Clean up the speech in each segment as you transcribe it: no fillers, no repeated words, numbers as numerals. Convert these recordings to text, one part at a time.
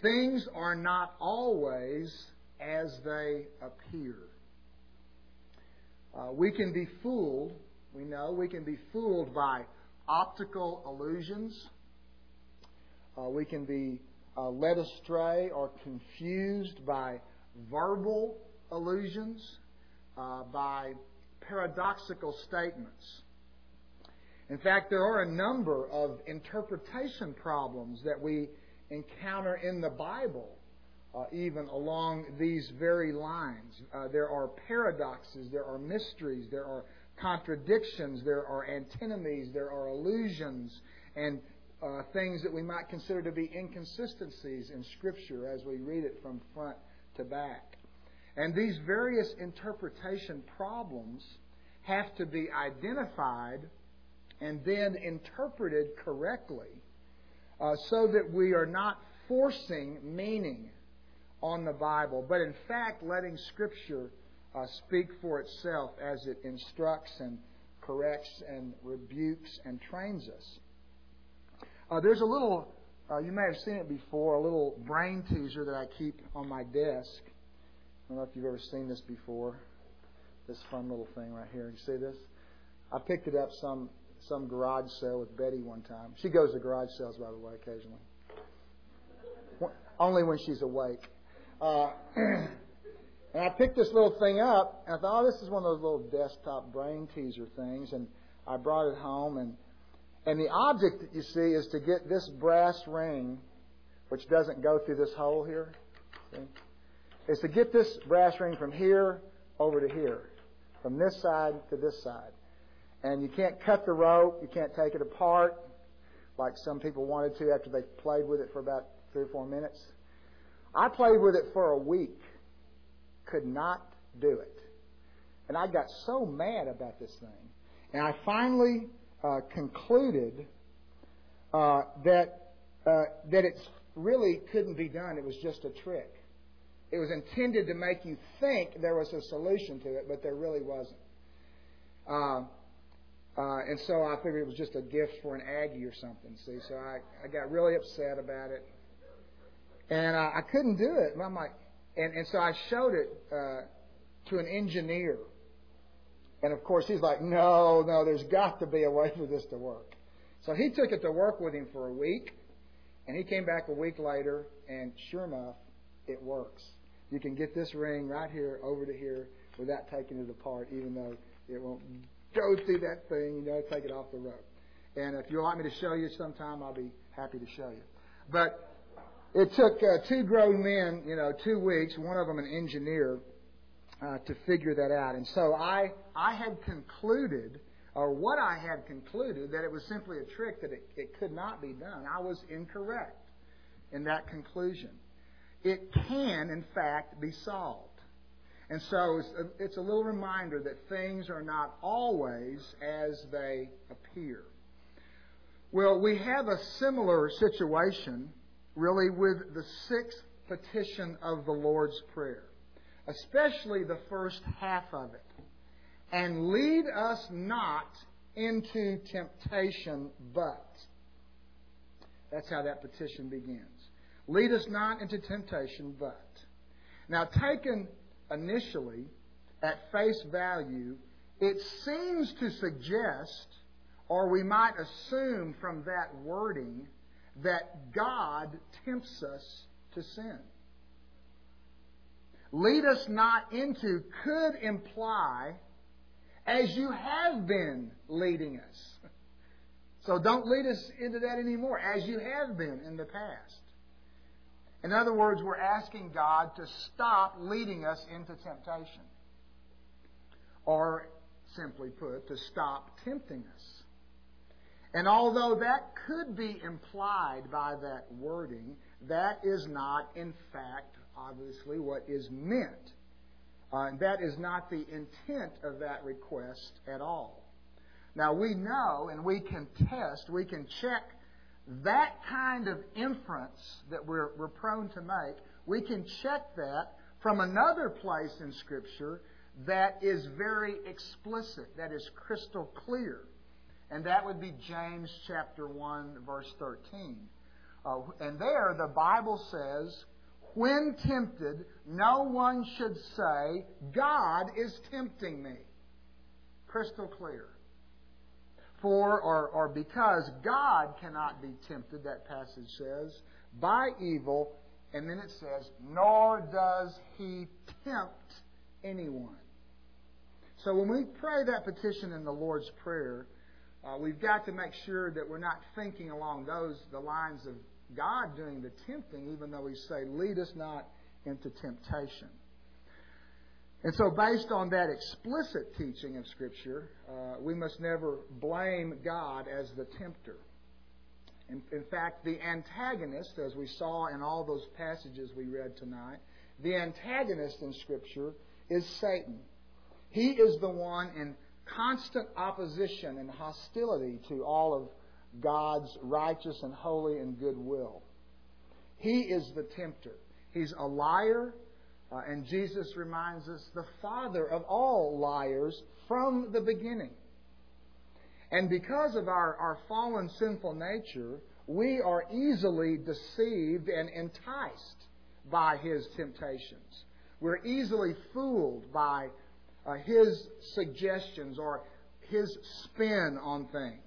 things are not always as they appear. We can be fooled, we can be fooled by optical illusions. We can be led astray or confused by verbal illusions, by paradoxical statements. In fact, there are a number of interpretation problems that we encounter in the Bible, even along these very lines. There are paradoxes, there are mysteries, there are contradictions, there are antinomies, there are illusions, and things that we might consider to be inconsistencies in Scripture as we read it from front to back. And these various interpretation problems have to be identified and then interpreted correctly so that we are not forcing meaning on the Bible, but in fact letting Scripture speak for itself as it instructs and corrects and rebukes and trains us. There's a little, you may have seen it before, a little brain teaser that I keep on my desk. I don't know if you've ever seen this before. This fun little thing right here. You see this? I picked it up some garage sale with Betty one time. She goes to garage sales, by the way, occasionally. Only when she's awake. And I picked this little thing up, and I thought, this is one of those little desktop brain teaser things. And I brought it home, and the object that you see is to get this brass ring, which doesn't go through this hole here. See? Is to get this brass ring from here over to here, from this side to this side. And you can't cut the rope, you can't take it apart, like some people wanted to after they played with it for about 3 or 4 minutes. I played with it for a week. Could not do it. And I got so mad about this thing. And I finally concluded that it really couldn't be done. It was just a trick. It was intended to make you think there was a solution to it, but there really wasn't. And so I figured it was just a gift for an Aggie or something. See, so I got really upset about it, and I couldn't do it. And I'm like, and so I showed it to an engineer, and of course he's like, no, there's got to be a way for this to work. So he took it to work with him for a week, and he came back a week later, and sure enough, it works. You can get this ring right here over to here without taking it apart, even though it won't go through that thing, take it off the rope. And if you'd like me to show you sometime, I'll be happy to show you. But it took 2 grown men, 2 weeks, one of them an engineer, to figure that out. And so I had concluded, or what I had concluded, that it was simply a trick, that it could not be done. I was incorrect in that conclusion. It can, in fact, be solved. And so it's a little reminder that things are not always as they appear. Well, we have a similar situation, really, with the 6th petition of the Lord's Prayer, especially the first half of it. And lead us not into temptation, but. That's how that petition begins. Lead us not into temptation, but. Now, taken initially at face value, it seems to suggest, or we might assume from that wording, that God tempts us to sin. Lead us not into could imply, as you have been leading us. So don't lead us into that anymore, as you have been in the past. In other words, we're asking God to stop leading us into temptation. Or, simply put, to stop tempting us. And although that could be implied by that wording, that is not, in fact, obviously, what is meant. That is not the intent of that request at all. Now, we know and we can test, we can check that kind of inference that we're prone to make. We can check that from another place in Scripture that is very explicit, that is crystal clear. And that would be James chapter 1, verse 13, And there the Bible says, when tempted, no one should say, God is tempting me. Crystal clear. For or because God cannot be tempted, that passage says, by evil, and then it says, nor does He tempt anyone. So when we pray that petition in the Lord's Prayer, we've got to make sure that we're not thinking along the lines of God doing the tempting, even though we say, lead us not into temptation. And so based on that explicit teaching of Scripture, we must never blame God as the tempter. In fact, the antagonist, as we saw in all those passages we read tonight, the antagonist in Scripture is Satan. He is the one in constant opposition and hostility to all of God's righteous and holy and good will. He is the tempter. He's a liar, and Jesus reminds us, the father of all liars from the beginning. And because of our fallen sinful nature, we are easily deceived and enticed by his temptations. We're easily fooled by his suggestions or his spin on things.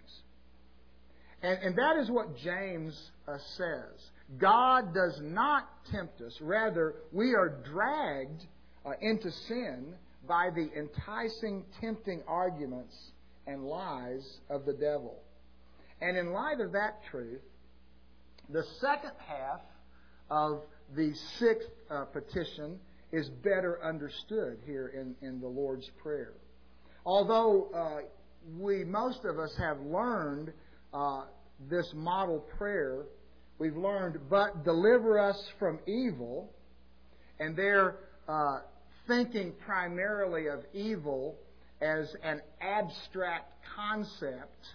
And that is what James says. God does not tempt us. Rather, we are dragged into sin by the enticing, tempting arguments and lies of the devil. And in light of that truth, the second half of the sixth petition is better understood here in the Lord's Prayer. Although most of us have learned this model prayer, we've learned, but deliver us from evil, and they're thinking primarily of evil as an abstract concept.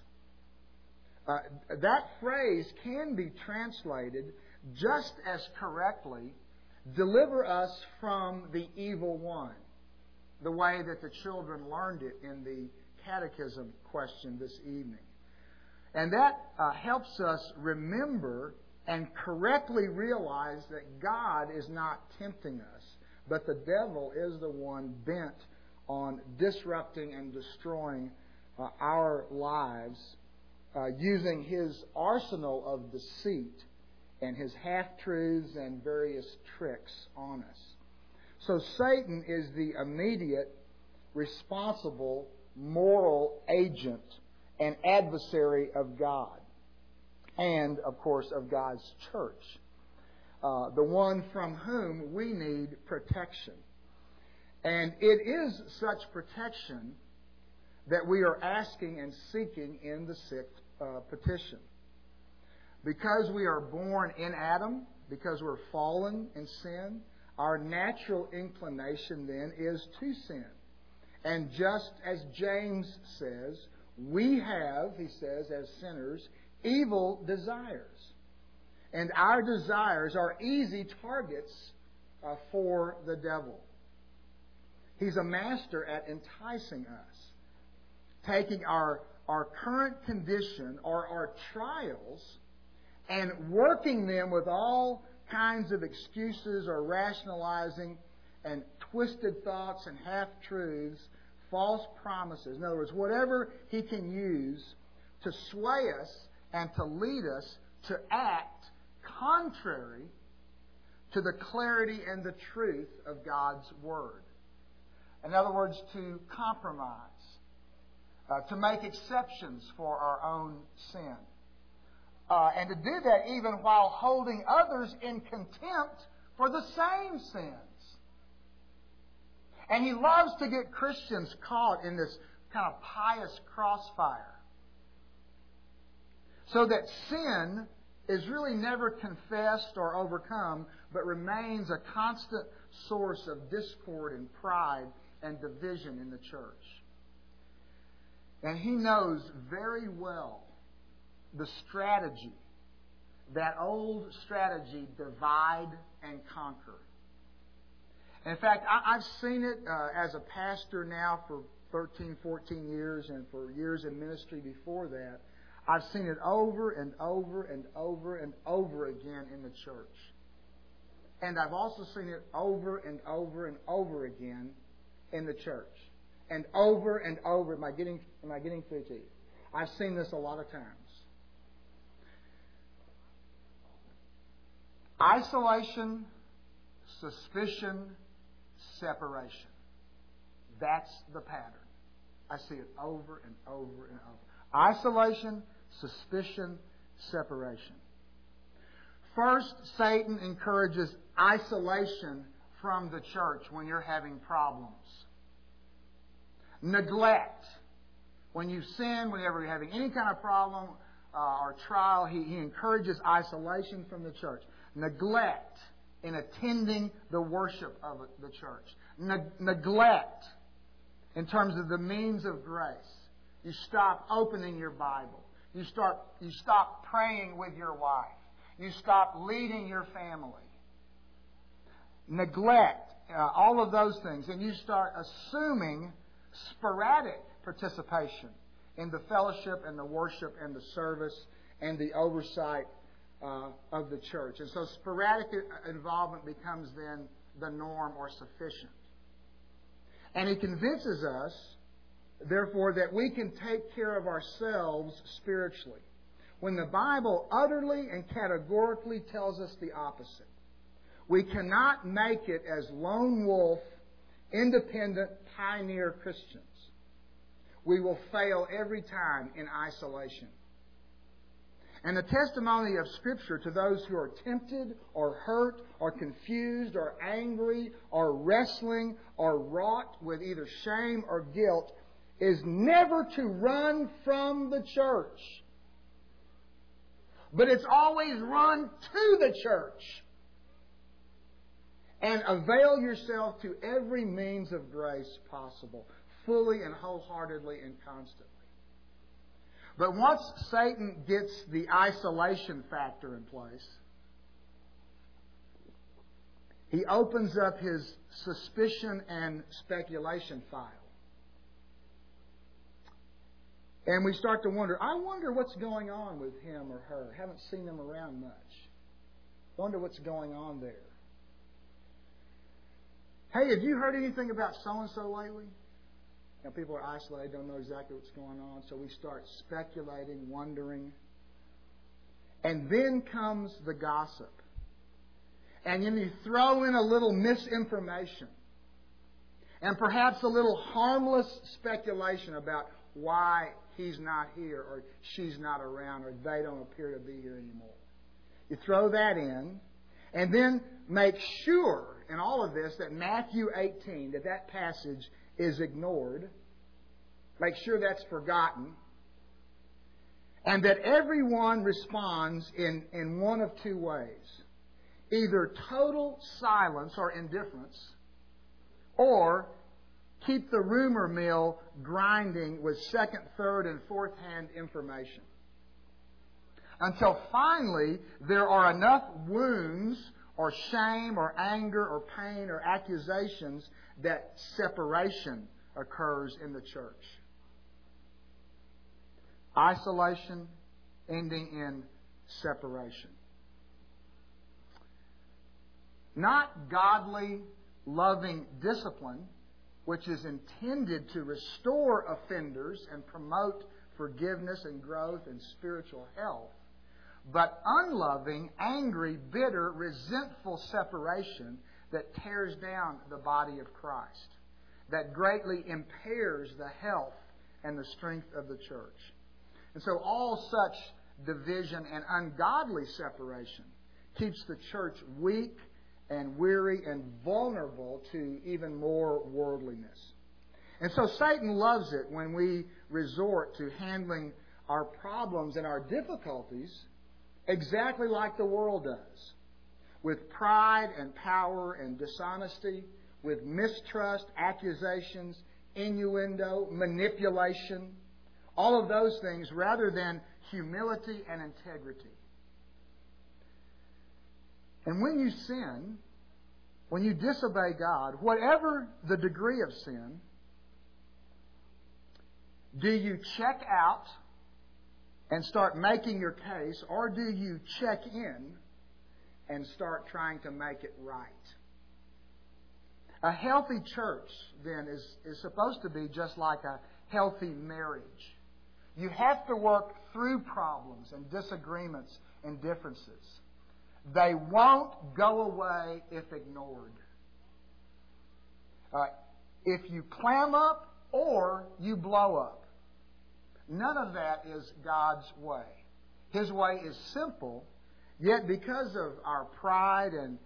That phrase can be translated just as correctly, deliver us from the evil one, the way that the children learned it in the catechism question this evening. And that helps us remember and correctly realize that God is not tempting us, but the devil is the one bent on disrupting and destroying our lives using his arsenal of deceit and his half-truths and various tricks on us. So Satan is the immediate, responsible, moral agent and adversary of God and, of course, of God's church, the one from whom we need protection. And it is such protection that we are asking and seeking in the sixth petition. Because we are born in Adam, because we're fallen in sin, our natural inclination then is to sin. And just as James says, we have, he says, as sinners, evil desires. And our desires are easy targets for the devil. He's a master at enticing us, taking our current condition or our trials and working them with all kinds of excuses or rationalizing and twisted thoughts and half-truths, false promises. In other words, whatever he can use to sway us and to lead us to act contrary to the clarity and the truth of God's Word. In other words, to compromise, to make exceptions for our own sin. And to do that even while holding others in contempt for the same sins. And he loves to get Christians caught in this kind of pious crossfire. So that sin is really never confessed or overcome, but remains a constant source of discord and pride and division in the church. And he knows very well the strategy, that old strategy, divide and conquer. In fact, I've seen it as a pastor now for 13, 14 years and for years in ministry before that. I've seen it over and over and over and over again in the church. And I've also seen it over and over and over again in the church. And over and over. Am I getting through to you? I've seen this a lot of times. Isolation, suspicion, separation. That's the pattern. I see it over and over and over. Isolation, suspicion, separation. First, Satan encourages isolation from the church when you're having problems. Neglect. When you sin, whenever you're having any kind of problem or trial, he encourages isolation from the church. Neglect in attending the worship of the church. Neglect in terms of the means of grace. You stop opening your Bible. You stop praying with your wife. You stop leading your family. Neglect, all of those things. And you start assuming sporadic participation in the fellowship and the worship and the service and the oversight of the church. And so sporadic involvement becomes then the norm or sufficient. And he convinces us, therefore, that we can take care of ourselves spiritually, when the Bible utterly and categorically tells us the opposite. We cannot make it as lone wolf, independent, pioneer Christians. We will fail every time in isolation. And the testimony of Scripture to those who are tempted or hurt or confused or angry or wrestling or wrought with either shame or guilt is never to run from the church. But it's always run to the church. And avail yourself to every means of grace possible, fully and wholeheartedly and constantly. But once Satan gets the isolation factor in place, he opens up his suspicion and speculation file. And we start to wonder, I wonder what's going on with him or her. Haven't seen them around much. Wonder what's going on there. Hey, have you heard anything about so-and-so lately? Now, people are isolated, don't know exactly what's going on, so we start speculating, wondering. And then comes the gossip. And then you throw in a little misinformation. And perhaps a little harmless speculation about why he's not here, or she's not around, or they don't appear to be here anymore. You throw that in, and then make sure in all of this that Matthew 18, that passage is ignored. Make sure that's forgotten. And that everyone responds in one of two ways. Either total silence or indifference, or keep the rumor mill grinding with second, third, and fourth-hand information. Until finally there are enough wounds or shame or anger or pain or accusations that separation occurs in the church. Isolation ending in separation. Not godly, loving discipline, which is intended to restore offenders and promote forgiveness and growth and spiritual health, but unloving, angry, bitter, resentful separation that tears down the body of Christ, that greatly impairs the health and the strength of the church. And so all such division and ungodly separation keeps the church weak and weary and vulnerable to even more worldliness. And so Satan loves it when we resort to handling our problems and our difficulties exactly like the world does, with pride and power and dishonesty, with mistrust, accusations, innuendo, manipulation, all of those things rather than humility and integrity. And when you sin, when you disobey God, whatever the degree of sin, do you check out and start making your case, or do you check in and start trying to make it right? A healthy church, then, is supposed to be just like a healthy marriage. You have to work through problems and disagreements and differences. They won't go away if ignored. If you clam up or you blow up. None of that is God's way. His way is simple, yet because of our pride and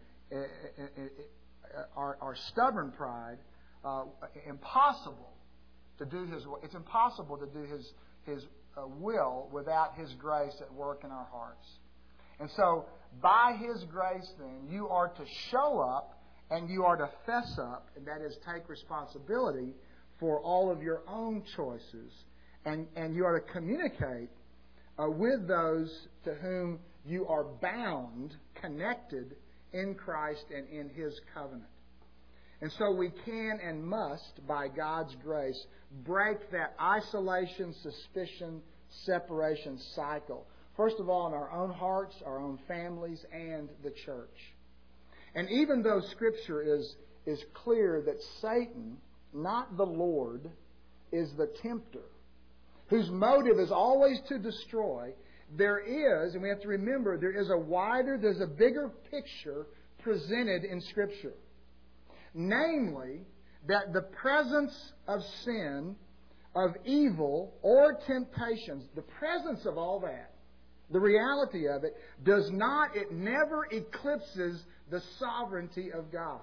our stubborn pride, impossible to do His way. It's impossible to do His will without His grace at work in our hearts. And so, by His grace, then, you are to show up and you are to fess up, and that is take responsibility for all of your own choices. And you are to communicate with those to whom you are bound, connected in Christ and in His covenant. And so we can and must, by God's grace, break that isolation, suspicion, separation cycle. First of all, in our own hearts, our own families, and the church. And even though Scripture is clear that Satan, not the Lord, is the tempter, whose motive is always to destroy, there is, and we have to remember, there's a bigger picture presented in Scripture. Namely, that the presence of sin, of evil, or temptations, the presence of all that, the reality of it, it never eclipses the sovereignty of God.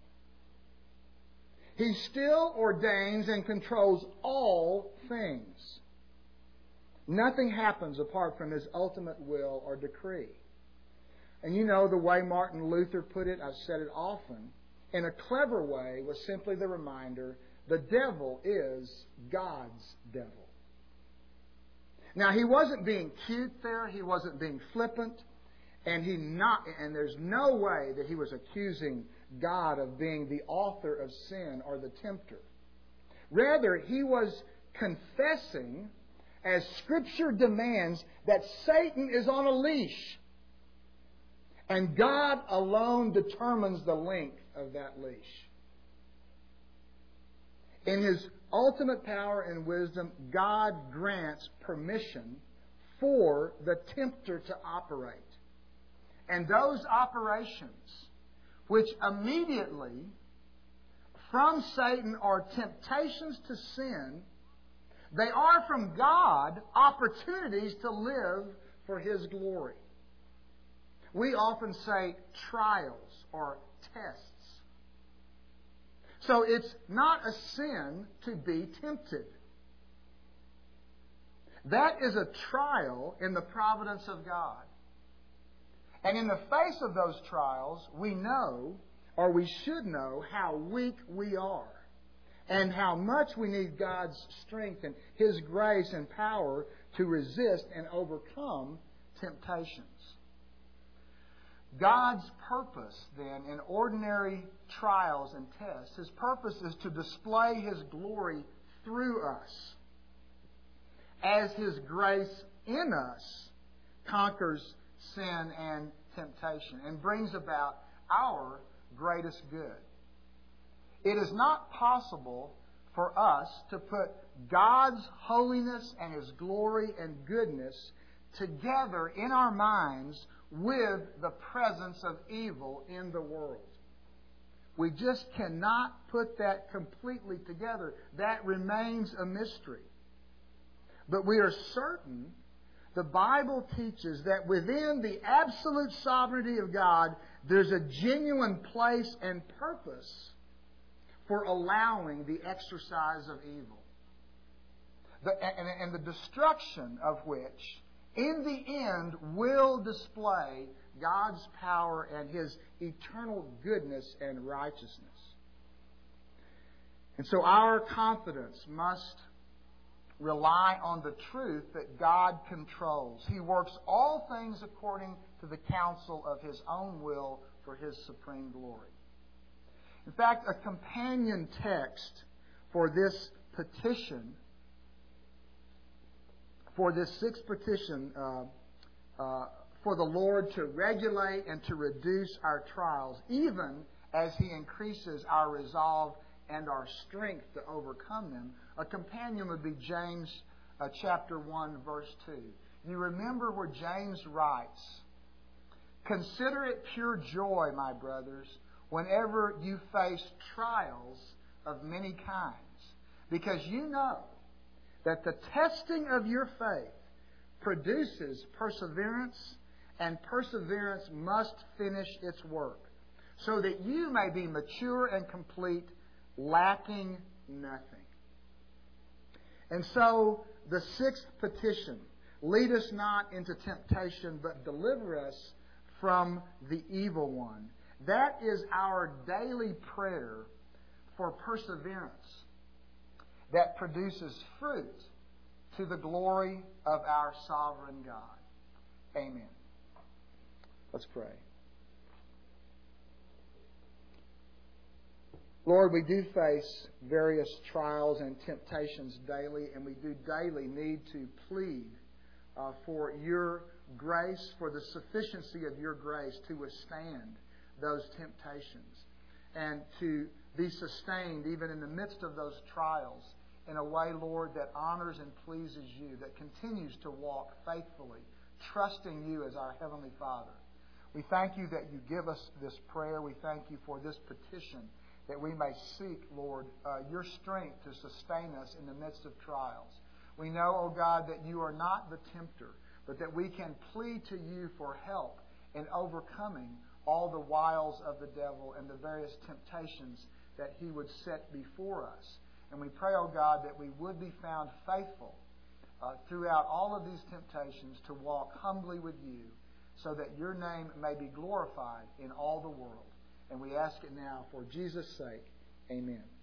He still ordains and controls all things. Nothing happens apart from His ultimate will or decree. And you know the way Martin Luther put it, I've said it often, in a clever way, was simply the reminder, the devil is God's devil. Now, he wasn't being cute there, he wasn't being flippant, and there's no way that he was accusing God of being the author of sin or the tempter. Rather, he was confessing, as Scripture demands, that Satan is on a leash. And God alone determines the length of that leash. In His ultimate power and wisdom, God grants permission for the tempter to operate. And those operations, which immediately from Satan are temptations to sin, they are from God opportunities to live for His glory. We often say trials or tests. So it's not a sin to be tempted. That is a trial in the providence of God. And in the face of those trials, we know, or we should know, how weak we are. And how much we need God's strength and His grace and power to resist and overcome temptations. God's purpose, then, in ordinary trials and tests, His purpose is to display His glory through us, as His grace in us conquers sin and temptation and brings about our greatest good. It is not possible for us to put God's holiness and His glory and goodness together in our minds with the presence of evil in the world. We just cannot put that completely together. That remains a mystery. But we are certain the Bible teaches that within the absolute sovereignty of God, there's a genuine place and purpose for allowing the exercise of evil. And the destruction of which, in the end, will display God's power and His eternal goodness and righteousness. And so our confidence must rely on the truth that God controls. He works all things according to the counsel of His own will for His supreme glory. In fact, a companion text for this petition for this sixth petition, for the Lord to regulate and to reduce our trials, even as He increases our resolve and our strength to overcome them. A companion would be James chapter 1, verse 2. You remember where James writes, "Consider it pure joy, my brothers, whenever you face trials of many kinds, because you know that the testing of your faith produces perseverance, and perseverance must finish its work, so that you may be mature and complete, lacking nothing." And so, the sixth petition, lead us not into temptation, but deliver us from the evil one. That is our daily prayer for perseverance that produces fruit to the glory of our sovereign God. Amen. Let's pray. Lord, we do face various trials and temptations daily, and we do daily need to plead for Your grace, for the sufficiency of Your grace to withstand those temptations and to be sustained even in the midst of those trials in a way, Lord, that honors and pleases You, that continues to walk faithfully, trusting You as our Heavenly Father. We thank You that You give us this prayer. We thank You for this petition, that we may seek, Lord, Your strength to sustain us in the midst of trials. We know, O God, that You are not the tempter, but that we can plead to You for help in overcoming all the wiles of the devil and the various temptations that he would set before us. And we pray, O God, that we would be found faithful throughout all of these temptations to walk humbly with You, so that Your name may be glorified in all the world. And we ask it now for Jesus' sake. Amen.